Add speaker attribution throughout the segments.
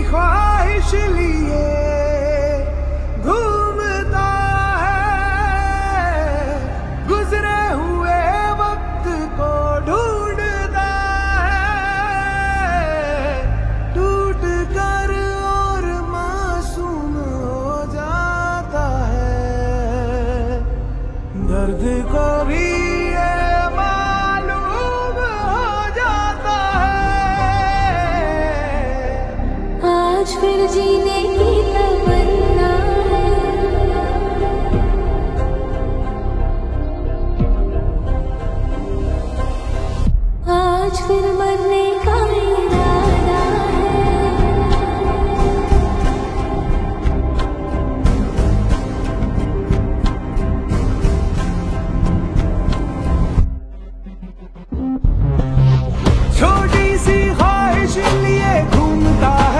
Speaker 1: ख्वाहिश लिए घूमता है, गुजरे हुए वक्त को ढूंढता है, टूट कर और मासूम हो जाता है। दर्द को भी
Speaker 2: फिर जीने की तमन्ना है, आज फिर मरने का इरादा है।
Speaker 1: छोटी सी ख्वाहिश लिए घूमता है,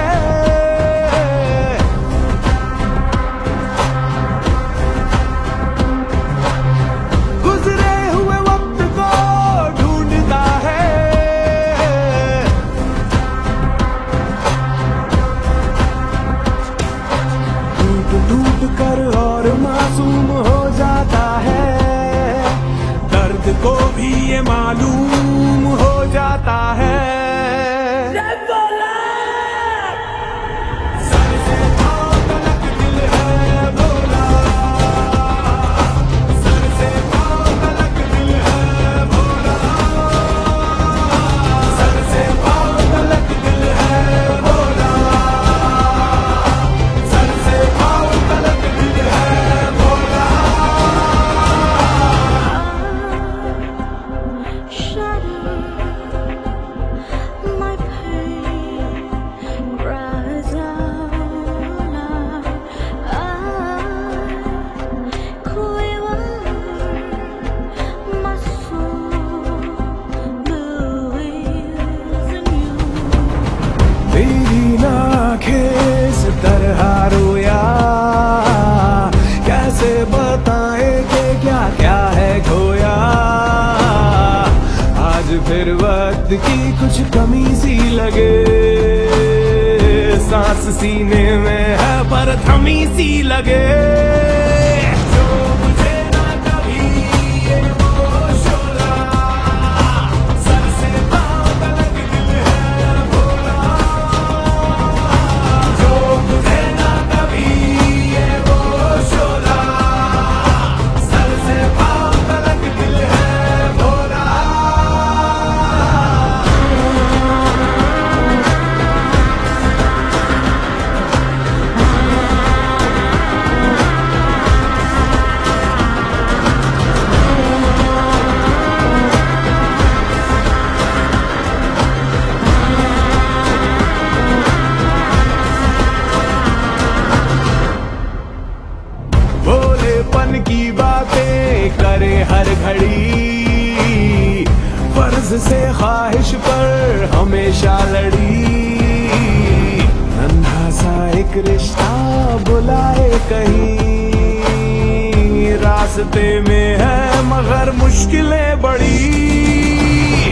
Speaker 1: टूट कर और मासूम हो जाता है। दर्द को भी ये मालूम हो जाता है। सर से पांव तलक दिल है भोला, सर से पांव तलक दिल है भोला, सर से पांव तलक दिल है भोला, सर से पांव तलक दिल है भोला। तेरी आँखें इस तरह रोया, कैसे बताए कि क्या क्या है खोया। आज फिर वक्त की कुछ कमी सी लगे, सांस सीने में है पर थमी सी लगे। भोलेपन की बातें करे हर घड़ी, फर्ज से ख्वाहिश पर हमेशा लड़ी। अंधा सा एक रिश्ता बुलाए कहीं, रास्ते में है मगर मुश्किलें बड़ी।